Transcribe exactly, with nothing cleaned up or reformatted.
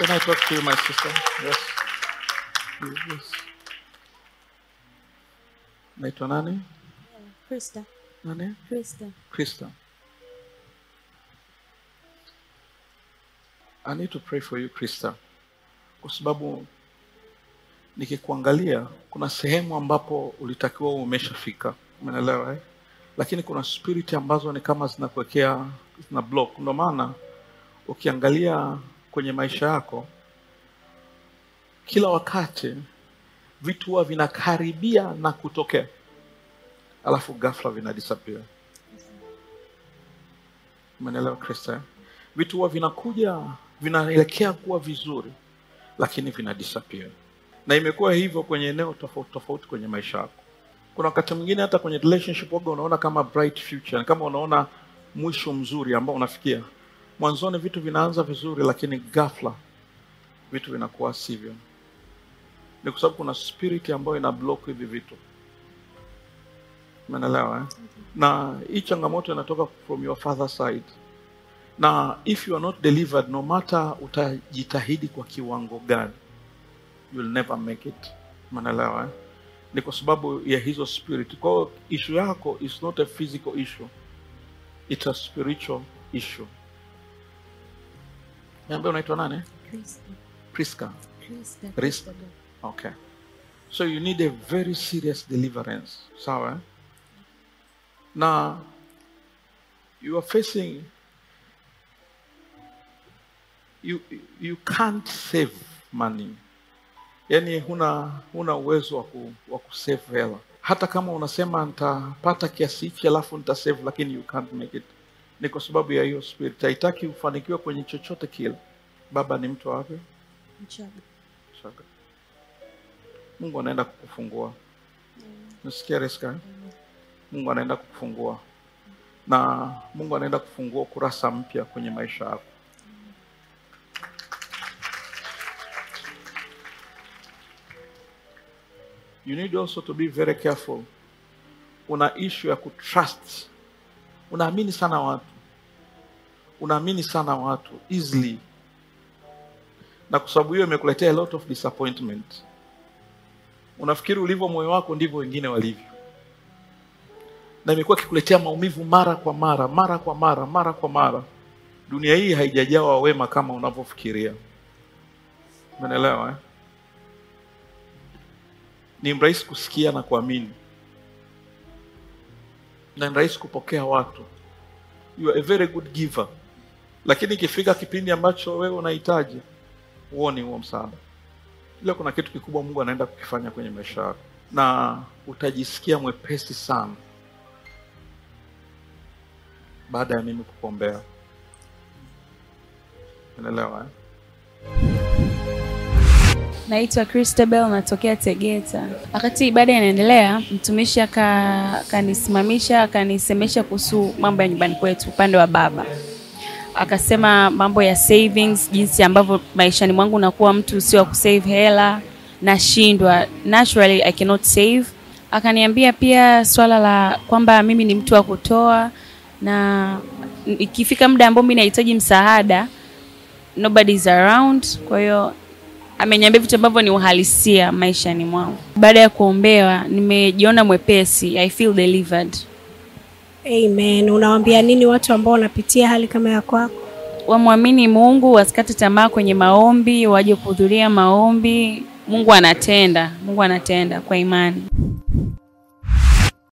Can I talk to you, my sister? Yes. Yes. Naitwa nani? Krista. Nani? Krista. Krista. I need to pray for you, Krista. Kwa sababu nikikuangalia kuna sehemu ambapo ulitakiwa umeshafika. Umeelewa eh? Lakini kuna spirit ambazo ni kama zinakuwekea zina block. Ndio maana ukiangalia kwenye maisha yako kila wakati vitu huwa vinakaribia na kutokea, alafu ghafla vina disappear. Umeelewa Krista? Vitu huwa vinakuja vinaelekea kuwa vizuri, lakini vina disappear. Na imekuwa hivyo kwenye eneo tofauti tofauti kwenye maisha yako. Kuna wakati mwingine hata kwenye relationship wako unaona kama bright future, kama unaona mwisho mzuri ambao unafikia. Mwanzoni vitu vinaanza vizuri, lakini ghafla vitu vinakuwa sivyo. Ni kwa sababu kuna spirit ambayo ina block hivi vitu. Umeelewa eh? Na hii changamoto inatoka from your father side. Na if you are not delivered, no matter utajitahidi kwa kiwango gani, you'll never make it. Umeelewa eh? Ni kwa sababu ya hizo spirit. Kwa hiyo issue yako is not a physical issue. It's a spiritual issue. Niambia unaitwa nani? Krista. Priska. Krista. Krista. Okay. So you need a very serious deliverance. Sawa eh? Na you are facing you you can't save money. Yaani huna huna uwezo wa ku, wa kusave hela. Hata kama unasema nitapata kiasi hiki alafu nitasave, lakini you can't make it. Ni kwa sababu ya hiyo spirit. Haitaki ufanikiwe kwenye chochote kile. Baba ni mtu wapi? Mchaga. Mchaga. Mungu anaenda kukufungua. Nasikia Reska? Mungu anaenda kukufungua. Na Mungu anaenda kufungua kurasa mpya kwenye maisha yako. You need also to be very careful. Una issue ya kutrust. Unaamini sana watu. Unaamini sana watu easily. Na kwa sababu hiyo imekuletea a lot of disappointment. Unafikiri ulivyo moyo wako ndivyo wengine walivyo. Na imekuwa kikuletea maumivu mara kwa mara, mara kwa mara, mara kwa mara. Dunia hii haijajawa wema kama unavyofikiria. Umeelewa eh? Ni rahisi kusikia na kuamini. Na ni rahisi kupokea watu. You are a very good giver. Lakini ikifika kipindi ambacho wewe unahitaji, uone huo msaada. Ile kuna kitu kikubwa Mungu anaenda kukifanya kwenye maisha yako. Na utajisikia mwepesi sana baada ya mimi kukuombea. Unaelewa eh? Naitwa Christabel, natokea Tegeta. Wakati ibada inaendelea, mtumishi akanisimamisha, akanisemesha kuhusu mambo ya nyumbani kwetu upande wa baba. Akasema mambo ya savings, jinsi ambavyo maishani mwangu nakuwa mtu sio wa kusave hela, nashindwa, naturally I cannot save. Akaniambia pia swala la kwamba mimi ni mtu wa kutoa, na ikifika muda ambao mimi nahitaji msaada, nobody is around. Kwa hiyo ameniambia vitu ambavyo ni uhalisia maishani mwangu. Baada ya kuombewa nimejiona mwepesi. I feel delivered. Amen. Unawaambia nini watu ambao wanapitia hali kama ya kwako? Wamwamini Mungu, wasikate tamaa kwenye maombi, waje kuhudhuria maombi. Mungu anatenda. Mungu anatenda kwa imani.